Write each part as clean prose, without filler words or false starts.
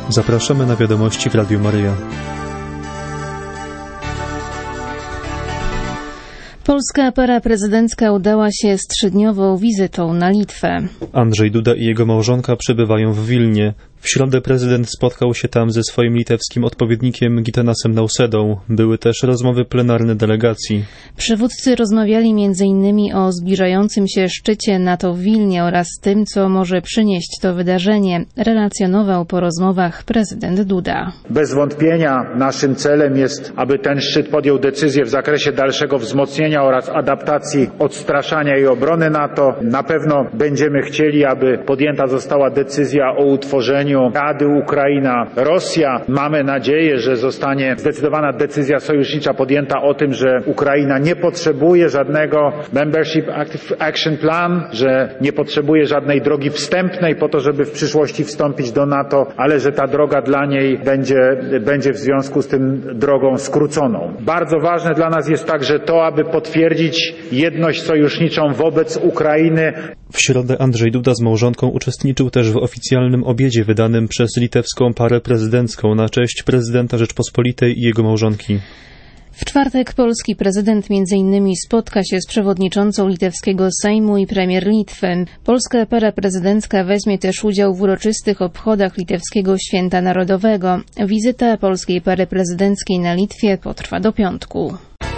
Zapraszamy na wiadomości w Radiu Maryja. Polska para prezydencka udała się z 3-dniową wizytą na Litwę. Andrzej Duda i jego małżonka przebywają w Wilnie. W środę prezydent spotkał się tam ze swoim litewskim odpowiednikiem Gitanasem Nausedą. Były też rozmowy plenarne delegacji. Przywódcy rozmawiali m.in. o zbliżającym się szczycie NATO w Wilnie oraz tym, co może przynieść to wydarzenie, relacjonował po rozmowach prezydent Duda. Bez wątpienia naszym celem jest, aby ten szczyt podjął decyzję w zakresie dalszego wzmocnienia oraz adaptacji, odstraszania i obrony NATO. Na pewno będziemy chcieli, aby podjęta została decyzja o utworzeniu Rady Ukraina-Rosja. Mamy nadzieję, że zostanie zdecydowana decyzja sojusznicza podjęta o tym, że Ukraina nie potrzebuje żadnego Membership Action Plan, że nie potrzebuje żadnej drogi wstępnej po to, żeby w przyszłości wstąpić do NATO, ale że ta droga dla niej będzie w związku z tym drogą skróconą. Bardzo ważne dla nas jest także to, aby potwierdzić jedność sojuszniczą wobec Ukrainy. W środę Andrzej Duda z małżonką uczestniczył też w oficjalnym obiedzie wydanym przez litewską parę prezydencką na cześć prezydenta Rzeczpospolitej i jego małżonki. W czwartek polski prezydent m.in. spotka się z przewodniczącą litewskiego Sejmu i premier Litwy. Polska para prezydencka weźmie też udział w uroczystych obchodach litewskiego Święta Narodowego. Wizyta polskiej pary prezydenckiej na Litwie potrwa do piątku.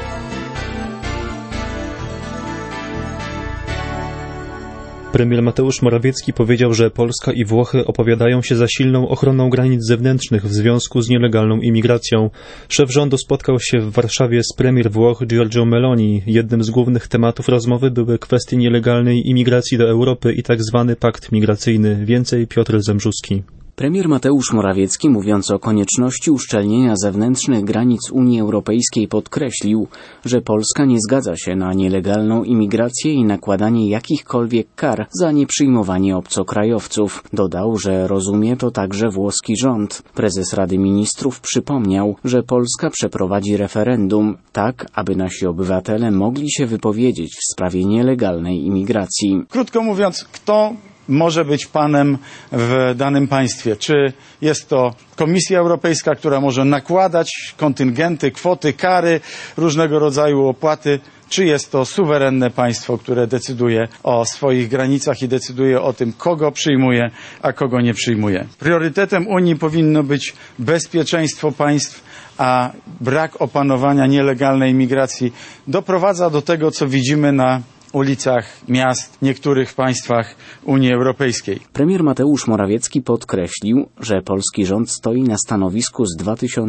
Premier Mateusz Morawiecki powiedział, że Polska i Włochy opowiadają się za silną ochroną granic zewnętrznych w związku z nielegalną imigracją. Szef rządu spotkał się w Warszawie z premier Włoch Giorgio Meloni. Jednym z głównych tematów rozmowy były kwestie nielegalnej imigracji do Europy i tzw. pakt migracyjny. Więcej Piotr Zembrzuski. Premier Mateusz Morawiecki, mówiąc o konieczności uszczelnienia zewnętrznych granic Unii Europejskiej, podkreślił, że Polska nie zgadza się na nielegalną imigrację i nakładanie jakichkolwiek kar za nieprzyjmowanie obcokrajowców. Dodał, że rozumie to także włoski rząd. Prezes Rady Ministrów przypomniał, że Polska przeprowadzi referendum, tak aby nasi obywatele mogli się wypowiedzieć w sprawie nielegalnej imigracji. Krótko mówiąc, kto może być panem w danym państwie? Czy jest to Komisja Europejska, która może nakładać kontyngenty, kwoty, kary, różnego rodzaju opłaty? Czy jest to suwerenne państwo, które decyduje o swoich granicach i decyduje o tym, kogo przyjmuje, a kogo nie przyjmuje? Priorytetem Unii powinno być bezpieczeństwo państw, a brak opanowania nielegalnej migracji doprowadza do tego, co widzimy na ulicach miast w niektórych państwach Unii Europejskiej. Premier Mateusz Morawiecki podkreślił, że polski rząd stoi na stanowisku z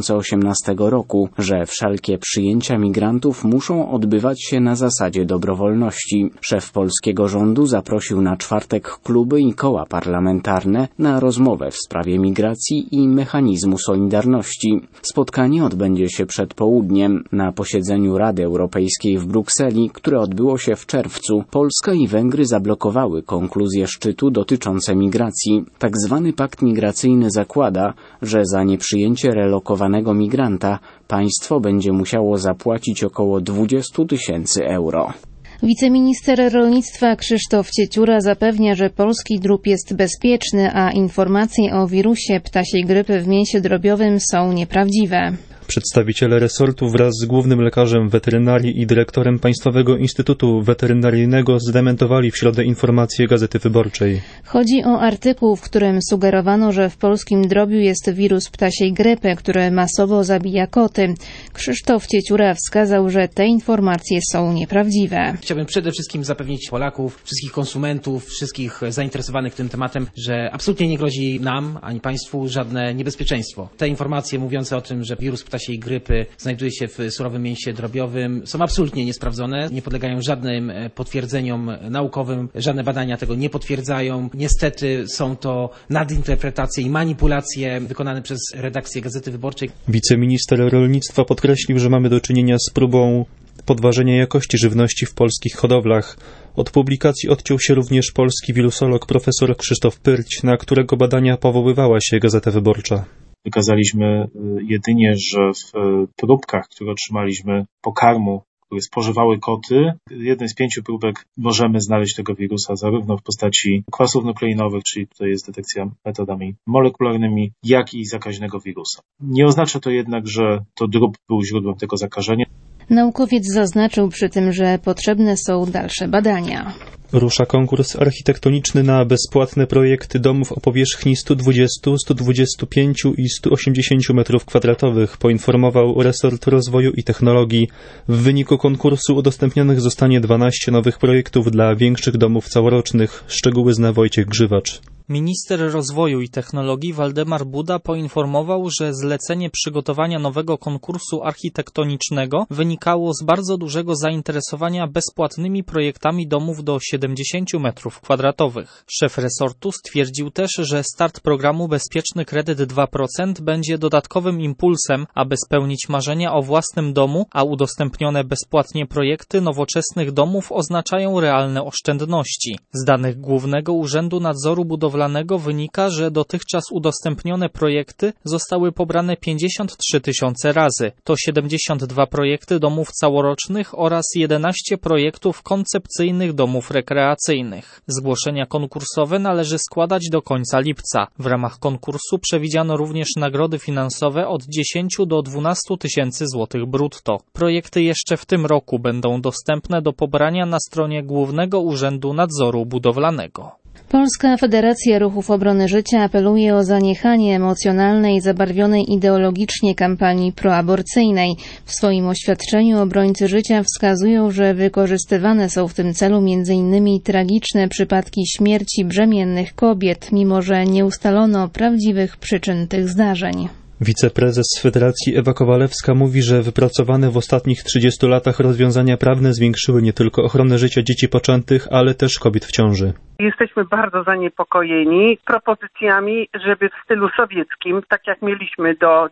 2018 roku, że wszelkie przyjęcia migrantów muszą odbywać się na zasadzie dobrowolności. Szef polskiego rządu zaprosił na czwartek kluby i koła parlamentarne na rozmowę w sprawie migracji i mechanizmu solidarności. Spotkanie odbędzie się przed południem. Na posiedzeniu Rady Europejskiej w Brukseli, które odbyło się w czerwcu, Polska i Węgry zablokowały konkluzje szczytu dotyczące migracji. Tak zwany pakt migracyjny zakłada, że za nieprzyjęcie relokowanego migranta państwo będzie musiało zapłacić około 20 000 euro. Wiceminister rolnictwa Krzysztof Cieciura zapewnia, że polski drób jest bezpieczny, a informacje o wirusie ptasiej grypy w mięsie drobiowym są nieprawdziwe. Przedstawiciele resortu wraz z głównym lekarzem weterynarii i dyrektorem Państwowego Instytutu Weterynaryjnego zdementowali w środę informacje Gazety Wyborczej. Chodzi o artykuł, w którym sugerowano, że w polskim drobiu jest wirus ptasiej grypy, który masowo zabija koty. Krzysztof Cieciura wskazał, że te informacje są nieprawdziwe. Chciałbym przede wszystkim zapewnić Polaków, wszystkich konsumentów, wszystkich zainteresowanych tym tematem, że absolutnie nie grozi nam ani państwu żadne niebezpieczeństwo. Te informacje mówiące o tym, że wirus ptasiej grypy znajduje się w surowym mięsie drobiowym, są absolutnie niesprawdzone, nie podlegają żadnym potwierdzeniom naukowym, żadne badania tego nie potwierdzają. Niestety są to nadinterpretacje i manipulacje wykonane przez redakcję Gazety Wyborczej. Wiceminister rolnictwa podkreślił, że mamy do czynienia z próbą podważenia jakości żywności w polskich hodowlach. Od publikacji odciął się również polski wirusolog profesor Krzysztof Pyrć, na którego badania powoływała się Gazeta Wyborcza. Wykazaliśmy jedynie, że w próbkach, które otrzymaliśmy pokarmu, które spożywały koty. W jednej z 5 próbek możemy znaleźć tego wirusa zarówno w postaci kwasów nukleinowych, czyli tutaj jest detekcja metodami molekularnymi, jak i zakaźnego wirusa. Nie oznacza to jednak, że to drób był źródłem tego zakażenia. Naukowiec zaznaczył przy tym, że potrzebne są dalsze badania. Rusza konkurs architektoniczny na bezpłatne projekty domów o powierzchni 120, 125 i 180 m2, poinformował resort rozwoju i technologii. W wyniku konkursu udostępnionych zostanie 12 nowych projektów dla większych domów całorocznych. Szczegóły zna Wojciech Grzywacz. Minister rozwoju i technologii Waldemar Buda poinformował, że zlecenie przygotowania nowego konkursu architektonicznego wynikało z bardzo dużego zainteresowania bezpłatnymi projektami domów do 70 m2. Szef resortu stwierdził też, że start programu Bezpieczny Kredyt 2% będzie dodatkowym impulsem, aby spełnić marzenia o własnym domu, a udostępnione bezpłatnie projekty nowoczesnych domów oznaczają realne oszczędności. Z danych Głównego Urzędu Nadzoru Budowlanego wynika, że dotychczas udostępnione projekty zostały pobrane 53 000 razy. To 72 projekty domów całorocznych oraz 11 projektów koncepcyjnych domów rekreacyjnych. Zgłoszenia konkursowe należy składać do końca lipca. W ramach konkursu przewidziano również nagrody finansowe od 10 do 12 000 złotych brutto. Projekty jeszcze w tym roku będą dostępne do pobrania na stronie Głównego Urzędu Nadzoru Budowlanego. Polska Federacja Ruchów Obrony Życia apeluje o zaniechanie emocjonalnej, zabarwionej ideologicznie kampanii proaborcyjnej. W swoim oświadczeniu obrońcy życia wskazują, że wykorzystywane są w tym celu m.in. tragiczne przypadki śmierci brzemiennych kobiet, mimo że nie ustalono prawdziwych przyczyn tych zdarzeń. Wiceprezes Federacji Ewa Kowalewska mówi, że wypracowane w ostatnich 30 latach rozwiązania prawne zwiększyły nie tylko ochronę życia dzieci poczętych, ale też kobiet w ciąży. Jesteśmy bardzo zaniepokojeni propozycjami, żeby w stylu sowieckim, tak jak mieliśmy do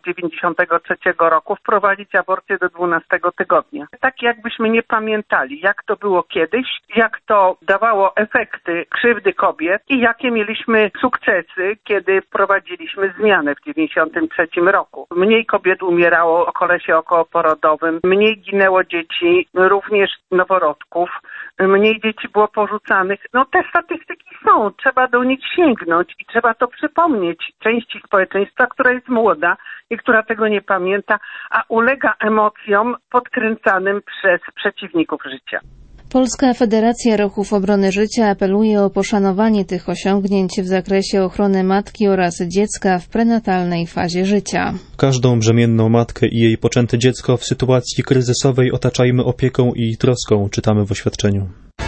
93 roku, wprowadzić aborcję do 12 tygodnia. Tak jakbyśmy nie pamiętali, jak to było kiedyś, jak to dawało efekty krzywdy kobiet i jakie mieliśmy sukcesy, kiedy wprowadziliśmy zmianę w 93 roku. Mniej kobiet umierało w okresie okołoporodowym, mniej ginęło dzieci, również noworodków, mniej dzieci było porzucanych. No te statystyki są, trzeba do nich sięgnąć i trzeba to przypomnieć części społeczeństwa, która jest młoda i która tego nie pamięta, a ulega emocjom podkręcanym przez przeciwników życia. Polska Federacja Ruchów Obrony Życia apeluje o poszanowanie tych osiągnięć w zakresie ochrony matki oraz dziecka w prenatalnej fazie życia. Każdą brzemienną matkę i jej poczęte dziecko w sytuacji kryzysowej otaczajmy opieką i troską, czytamy w oświadczeniu.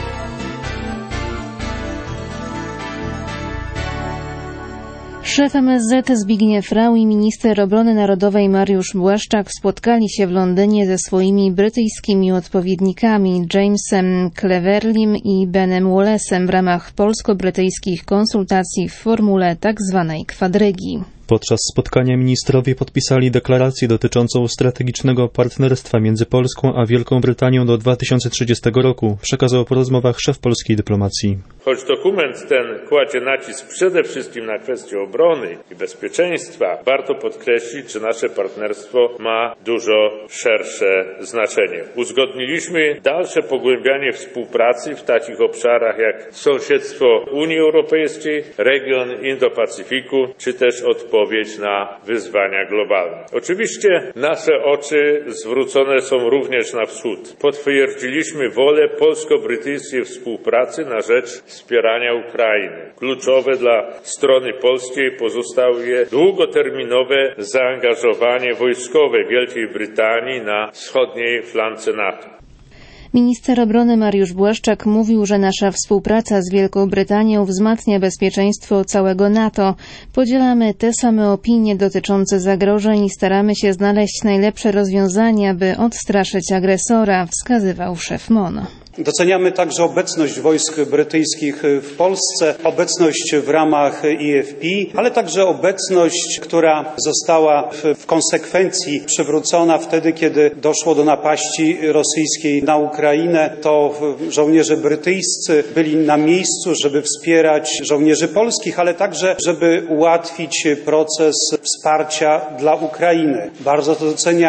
Szef MSZ Zbigniew Rau i minister obrony narodowej Mariusz Błaszczak spotkali się w Londynie ze swoimi brytyjskimi odpowiednikami Jamesem Cleverlym i Benem Wallace'em w ramach polsko-brytyjskich konsultacji w formule tzw. kwadrygi. Podczas spotkania ministrowie podpisali deklarację dotyczącą strategicznego partnerstwa między Polską a Wielką Brytanią do 2030 roku, przekazał po rozmowach szef polskiej dyplomacji. Choć dokument ten kładzie nacisk przede wszystkim na kwestię obrony i bezpieczeństwa, warto podkreślić, że nasze partnerstwo ma dużo szersze znaczenie. Uzgodniliśmy dalsze pogłębianie współpracy w takich obszarach jak sąsiedztwo Unii Europejskiej, region Indo-Pacyfiku, czy też odpowiedź na wyzwania globalne. Oczywiście nasze oczy zwrócone są również na wschód. Potwierdziliśmy wolę polsko-brytyjskiej współpracy na rzecz wspierania Ukrainy. Kluczowe dla strony polskiej pozostaje długoterminowe zaangażowanie wojskowe Wielkiej Brytanii na wschodniej flance NATO. Minister obrony Mariusz Błaszczak mówił, że nasza współpraca z Wielką Brytanią wzmacnia bezpieczeństwo całego NATO. Podzielamy te same opinie dotyczące zagrożeń i staramy się znaleźć najlepsze rozwiązania, by odstraszyć agresora, wskazywał szef MON. Doceniamy także obecność wojsk brytyjskich w Polsce, obecność w ramach EFP, ale także obecność, która została w konsekwencji przywrócona wtedy, kiedy doszło do napaści rosyjskiej na Ukrainę. To żołnierze brytyjscy byli na miejscu, żeby wspierać żołnierzy polskich, ale także, żeby ułatwić proces wsparcia dla Ukrainy. Bardzo to doceniamy.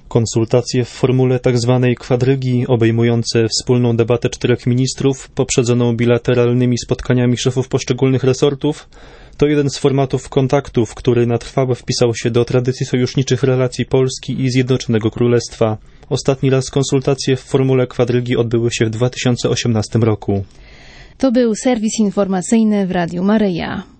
Konsultacje w formule tzw. kwadrygi, obejmujące wspólną debatę 4 ministrów, poprzedzoną bilateralnymi spotkaniami szefów poszczególnych resortów, to jeden z formatów kontaktów, który na trwałe wpisał się do tradycji sojuszniczych relacji Polski i Zjednoczonego Królestwa. Ostatni raz konsultacje w formule kwadrygi odbyły się w 2018 roku. To był serwis informacyjny w Radiu Maryja.